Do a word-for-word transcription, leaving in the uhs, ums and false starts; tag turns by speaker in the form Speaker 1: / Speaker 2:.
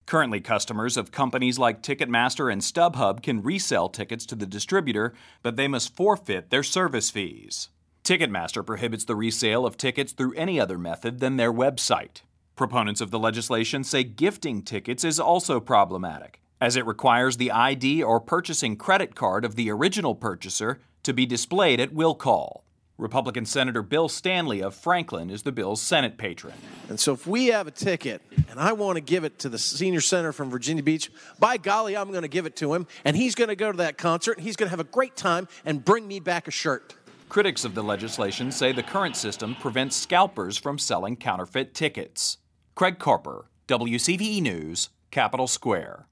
Speaker 1: Currently, customers of companies like Ticketmaster and StubHub can resell tickets to the distributor, but they must forfeit their service fees. Ticketmaster prohibits the resale of tickets through any other method than their website. Proponents of the legislation say gifting tickets is also problematic, as it requires the I D or purchasing credit card of the original purchaser to be displayed at will call. Republican Senator Bill Stanley of Franklin is the bill's Senate patron.
Speaker 2: And so if we have a ticket and I want to give it to the senior senator from Virginia Beach, by golly, I'm going to give it to him, and he's going to go to that concert, and he's going to have a great time and bring me back a shirt.
Speaker 1: Critics of the legislation say the current system prevents scalpers from selling counterfeit tickets. Craig Carper, W C V E News, Capitol Square.